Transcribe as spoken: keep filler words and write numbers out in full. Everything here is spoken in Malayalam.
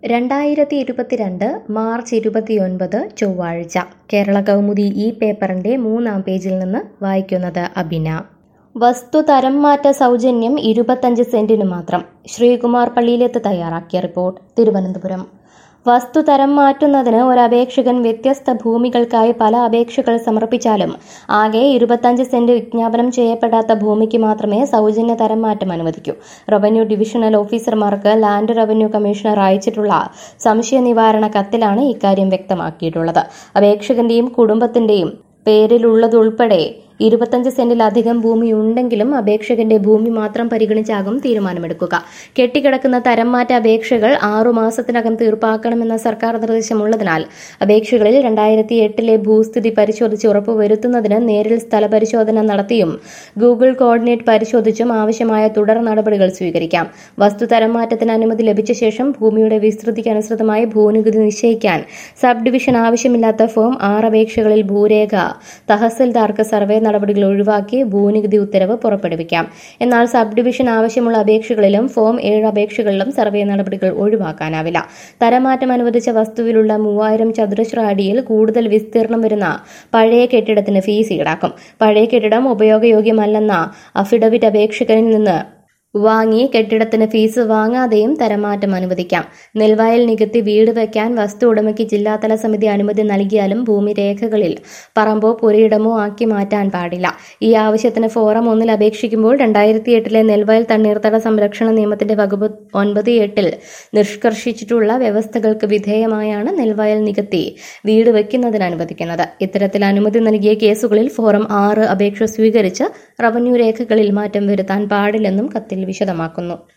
രണ്ടായിരത്തി ഇരുപത്തിരണ്ട് മാർച്ച് ഇരുപത്തിയൊൻപത് ചൊവ്വാഴ്ച കേരള കൗമുദി ഈ പേപ്പറിന്റെ മൂന്നാം പേജിൽ നിന്ന് വായിക്കുന്നത് അബിന. വസ്തു തരം മാറ്റ സൗജന്യം ഇരുപത്തഞ്ച് സെന്റിന് മാത്രം. ശ്രീകുമാർ പള്ളിയിലെത്ത് തയ്യാറാക്കിയ റിപ്പോർട്ട്. തിരുവനന്തപുരം. വസ്തു തരം മാറ്റുന്നതിന് ഒരപേക്ഷകൻ വ്യത്യസ്ത ഭൂമികൾക്കായി പല അപേക്ഷകൾ സമർപ്പിച്ചാലും ആകെ ഇരുപത്തഞ്ച് സെന്റ് വിജ്ഞാപനം ചെയ്യപ്പെടാത്ത ഭൂമിക്ക് മാത്രമേ സൗജന്യ തരം മാറ്റം അനുവദിക്കൂ. റവന്യൂ ഡിവിഷണൽ ഓഫീസർമാർക്ക് ലാൻഡ് റവന്യൂ കമ്മീഷണർ അയച്ചിട്ടുള്ള സംശയ നിവാരണ കത്തിലാണ് ഇക്കാര്യം വ്യക്തമാക്കിയിട്ടുള്ളത്. അപേക്ഷകന്റെയും കുടുംബത്തിന്റെയും പേരിലുള്ളതുൾപ്പെടെ ഇരുപത്തഞ്ച് സെന്റിലധികം ഭൂമി ഉണ്ടെങ്കിലും അപേക്ഷകന്റെ ഭൂമി മാത്രം പരിഗണിച്ചാകും തീരുമാനമെടുക്കുക. കെട്ടിക്കിടക്കുന്ന തരം മാറ്റ അപേക്ഷകൾ ആറുമാസത്തിനകം തീർപ്പാക്കണമെന്ന സർക്കാർ നിർദ്ദേശമുള്ളതിനാൽ അപേക്ഷകളിൽ രണ്ടായിരത്തി എട്ടിലെ ഭൂസ്ഥിതി പരിശോധിച്ച് ഉറപ്പുവരുത്തുന്നതിന് നേരിൽ സ്ഥലപരിശോധന നടത്തിയും ഗൂഗിൾ കോർഡിനേറ്റ് പരിശോധിച്ചും ആവശ്യമായ തുടർ നടപടികൾ സ്വീകരിക്കാം. വസ്തു തരം മാറ്റത്തിന് അനുമതി ലഭിച്ച ശേഷം ഭൂമിയുടെ വിസ്തൃതിക്ക് അനുസൃതമായി ഭൂനികുതി നിശ്ചയിക്കാൻ സബ് ഡിവിഷൻ ആവശ്യമില്ലാത്ത ഫോം ആറ് അപേക്ഷകളിൽ ഭൂരേഖ തഹസിൽദാർക്ക് സർവേ നടപടികൾ ഒഴിവാക്കി ഭൂനികുതി ഉത്തരവ് പുറപ്പെടുവിക്കാം. എന്നാൽ സബ് ഡിവിഷൻ ആവശ്യമുള്ള അപേക്ഷകളിലും ഫോം ഏഴ് അപേക്ഷകളിലും സർവേ നടപടികൾ ഒഴിവാക്കാനാവില്ല. തരമാറ്റം അനുവദിച്ച വസ്തുവിലുള്ള മൂവായിരം ചതുരശ്ര അടിയിൽ കൂടുതൽ വിസ്തീർണം വരുന്ന പഴയ കെട്ടിടത്തിന് ഫീസ് ഈടാക്കും. പഴയ കെട്ടിടം ഉപയോഗയോഗ്യമല്ലെന്ന അഫിഡവിറ്റ് അപേക്ഷകനിൽ നിന്ന് വാങ്ങി കെട്ടിടത്തിന് ഫീസ് വാങ്ങാതെയും തരമാറ്റം അനുവദിക്കാം. നെൽവയൽ നികത്തി വീട് വയ്ക്കാൻ വസ്തു ഉടമയ്ക്ക് ജില്ലാതല സമിതി അനുമതി നൽകിയാലും ഭൂമി രേഖകളിൽ പറമ്പോ പുരയിടമോ ആക്കി മാറ്റാൻ പാടില്ല. ഈ ആവശ്യത്തിന് ഫോറം ഒന്നിൽ അപേക്ഷിക്കുമ്പോൾ രണ്ടായിരത്തി എട്ടിലെ നെൽവയൽ തണ്ണീർത്തട സംരക്ഷണ നിയമത്തിന്റെ വകുപ്പ് ഒൻപത് എട്ടിൽ നിഷ്കർഷിച്ചിട്ടുള്ള വ്യവസ്ഥകൾക്ക് വിധേയമായാണ് നെൽവയൽ നികത്തി വീട് വയ്ക്കുന്നതിന് അനുവദിക്കുന്നത്. ഇത്തരത്തിൽ അനുമതി നൽകിയ കേസുകളിൽ ഫോറം ആറ് അപേക്ഷ സ്വീകരിച്ച് റവന്യൂ രേഖകളിൽ മാറ്റം വരുത്താൻ പാടില്ലെന്നും കത്തിൽ വിശദമാക്കുന്നു.